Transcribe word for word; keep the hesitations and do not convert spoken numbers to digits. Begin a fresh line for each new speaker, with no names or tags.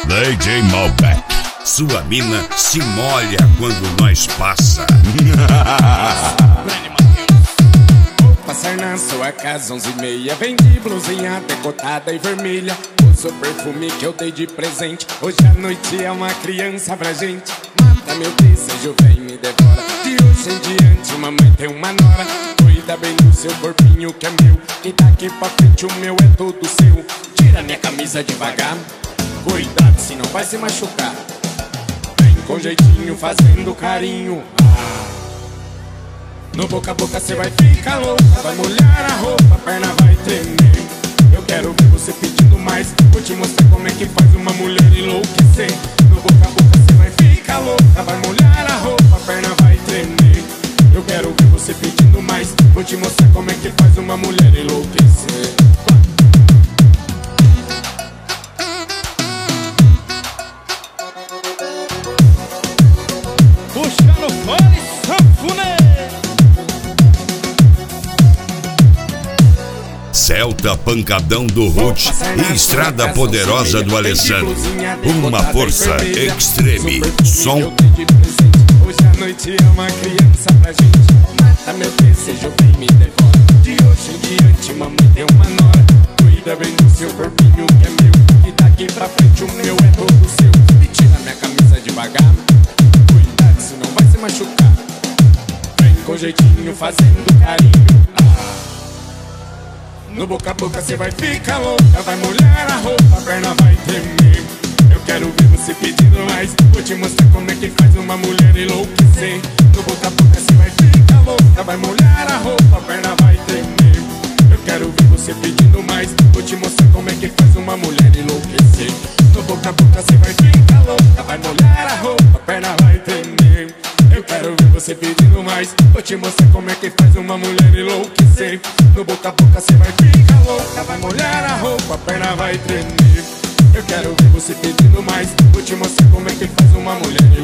D J Malbec. Sua mina se molha quando nós passa.
Vou passar na sua casa onze e meia. Vendi blusinha decotada e vermelha. Uso perfume que eu dei de presente. Hoje à noite é uma criança pra gente. Mata meu desejo, vem me devora. De hoje em diante mamãe tem uma nora. Cuida bem do seu corpinho que é meu. E daqui pra frente o meu é todo seu. Tira minha camisa devagar. Cuidado, se não vai se machucar. Vem com jeitinho fazendo carinho. Ah. No boca a boca cê vai ficar louca. Vai molhar a roupa, a perna vai tremer. Eu quero ver você pedindo mais. Vou te mostrar como é que faz uma mulher enlouquecer. No boca a boca cê vai ficar louca. Vai molhar a roupa, a perna vai tremer. Eu quero ver você pedindo mais. Vou te mostrar como é que faz uma mulher enlouquecer.
Puxando fone, sanfoné.
Celta pancadão do Ruth e estrada poderosa do Alessandro. Uma força extreme. Som.
Hoje à noite é uma criança pra gente. Mata meu desejo, vem me devora. De hoje em diante mamãe tem uma nora. Cuida bem do seu corpinho que é meu. E daqui pra frente o meu é todo seu. E tira minha camisa devagar. Cuidado, senão vai se machucar. Vem com jeitinho fazendo carinho. Ah. No boca a boca cê vai ficar louca. Vai molhar a roupa, a perna vai tremer. Eu quero ver você pedindo mais. Vou te mostrar como é que faz uma mulher enlouquecer. No boca a boca cê vai ficar louca. Vai molhar a roupa, a perna vai tremer. Eu quero ver você pedindo mais. Vou te mostrar como é que faz uma mulher enlouquecer. No boca a boca cê vai ficar louca. Vai molhar a roupa, a perna vai tremer. Eu quero ver você pedindo mais. Vou te mostrar como é que faz uma mulher enlouquecer. No boca a boca cê vai ficar louca. Vai molhar a roupa, a perna vai tremer. Eu quero ver você pedindo mais. Vou te mostrar como é que faz uma mulher